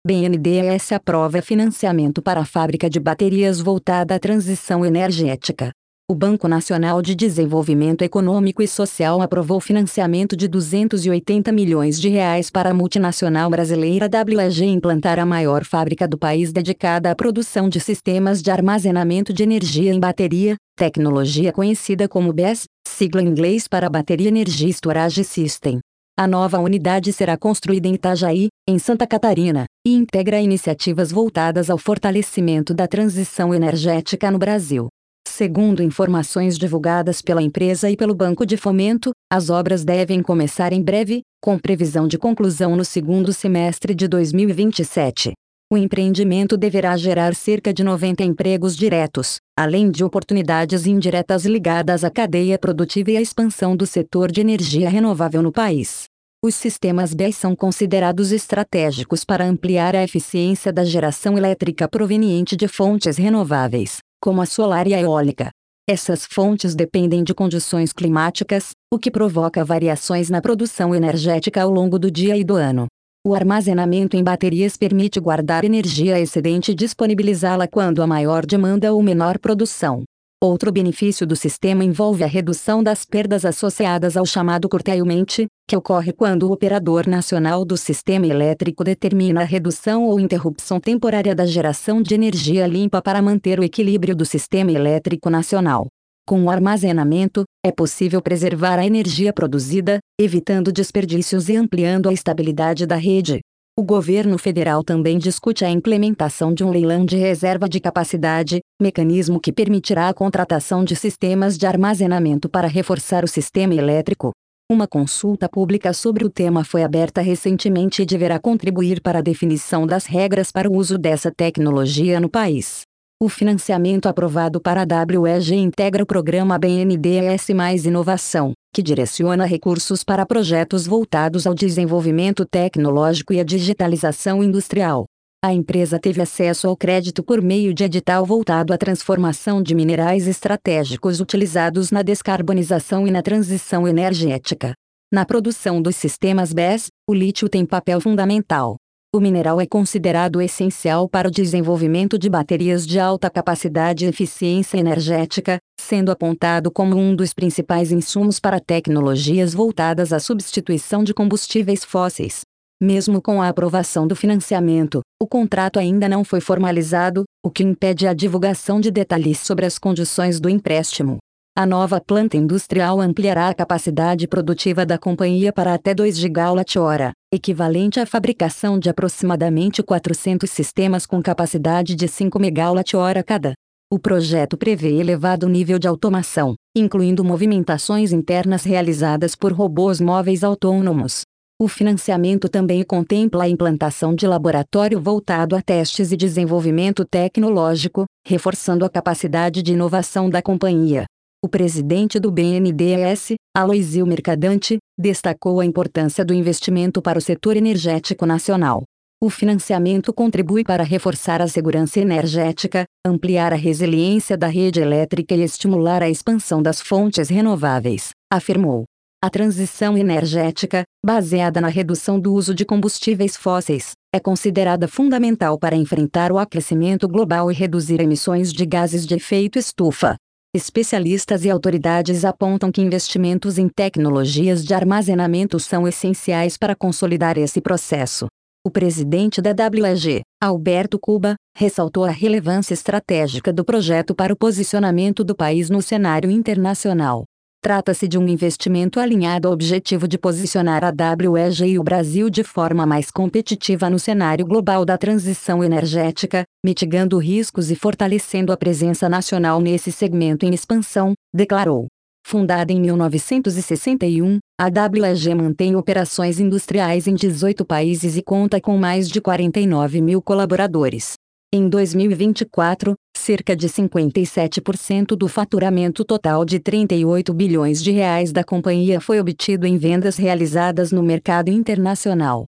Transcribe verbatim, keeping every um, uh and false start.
B N D E S aprova financiamento para a fábrica de baterias voltada à transição energética. O Banco Nacional de Desenvolvimento Econômico e Social aprovou financiamento de duzentos e oitenta milhões de reais para a multinacional brasileira W E G implantar a maior fábrica do país dedicada à produção de sistemas de armazenamento de energia em bateria, tecnologia conhecida como B E S, sigla em inglês para Battery Energy Storage System. A nova unidade será construída em Itajaí, em Santa Catarina, e integra iniciativas voltadas ao fortalecimento da transição energética no Brasil. Segundo informações divulgadas pela empresa e pelo Banco de Fomento, as obras devem começar em breve, com previsão de conclusão no segundo semestre de dois mil e vinte e sete. O empreendimento deverá gerar cerca de noventa empregos diretos, além de oportunidades indiretas ligadas à cadeia produtiva e à expansão do setor de energia renovável no país. Os sistemas B E S são considerados estratégicos para ampliar a eficiência da geração elétrica proveniente de fontes renováveis, como a solar e a eólica. Essas fontes dependem de condições climáticas, o que provoca variações na produção energética ao longo do dia e do ano. O armazenamento em baterias permite guardar energia excedente e disponibilizá-la quando há maior demanda ou menor produção. Outro benefício do sistema envolve a redução das perdas associadas ao chamado curtailment, que ocorre quando o operador nacional do sistema elétrico determina a redução ou interrupção temporária da geração de energia limpa para manter o equilíbrio do sistema elétrico nacional. Com o armazenamento, é possível preservar a energia produzida, evitando desperdícios e ampliando a estabilidade da rede. O governo federal também discute a implementação de um leilão de reserva de capacidade, mecanismo que permitirá a contratação de sistemas de armazenamento para reforçar o sistema elétrico. Uma consulta pública sobre o tema foi aberta recentemente e deverá contribuir para a definição das regras para o uso dessa tecnologia no país. O financiamento aprovado para a W E G integra o programa B N D E S mais Inovação, que direciona recursos para projetos voltados ao desenvolvimento tecnológico e à digitalização industrial. A empresa teve acesso ao crédito por meio de edital voltado à transformação de minerais estratégicos utilizados na descarbonização e na transição energética. Na produção dos sistemas B E S, o lítio tem papel fundamental. O mineral é considerado essencial para o desenvolvimento de baterias de alta capacidade e eficiência energética, sendo apontado como um dos principais insumos para tecnologias voltadas à substituição de combustíveis fósseis. Mesmo com a aprovação do financiamento, o contrato ainda não foi formalizado, o que impede a divulgação de detalhes sobre as condições do empréstimo. A nova planta industrial ampliará a capacidade produtiva da companhia para até dois gigawatt-hora, equivalente à fabricação de aproximadamente quatrocentos sistemas com capacidade de cinco megawatt-hora cada. O projeto prevê elevado nível de automação, incluindo movimentações internas realizadas por robôs móveis autônomos. O financiamento também contempla a implantação de laboratório voltado a testes e desenvolvimento tecnológico, reforçando a capacidade de inovação da companhia. O presidente do B N D E S, Aloysio Mercadante, destacou a importância do investimento para o setor energético nacional. O financiamento contribui para reforçar a segurança energética, ampliar a resiliência da rede elétrica e estimular a expansão das fontes renováveis, afirmou. A transição energética, baseada na redução do uso de combustíveis fósseis, é considerada fundamental para enfrentar o aquecimento global e reduzir emissões de gases de efeito estufa. Especialistas e autoridades apontam que investimentos em tecnologias de armazenamento são essenciais para consolidar esse processo. O presidente da W E G, Alberto Cuba, ressaltou a relevância estratégica do projeto para o posicionamento do país no cenário internacional. Trata-se de um investimento alinhado ao objetivo de posicionar a W E G e o Brasil de forma mais competitiva no cenário global da transição energética, mitigando riscos e fortalecendo a presença nacional nesse segmento em expansão, declarou. Fundada em mil novecentos e sessenta e um, a W E G mantém operações industriais em dezoito países e conta com mais de quarenta e nove mil colaboradores. Em dois mil e vinte e quatro, cerca de cinquenta e sete por cento do faturamento total de trinta e oito bilhões de reais da companhia foi obtido em vendas realizadas no mercado internacional.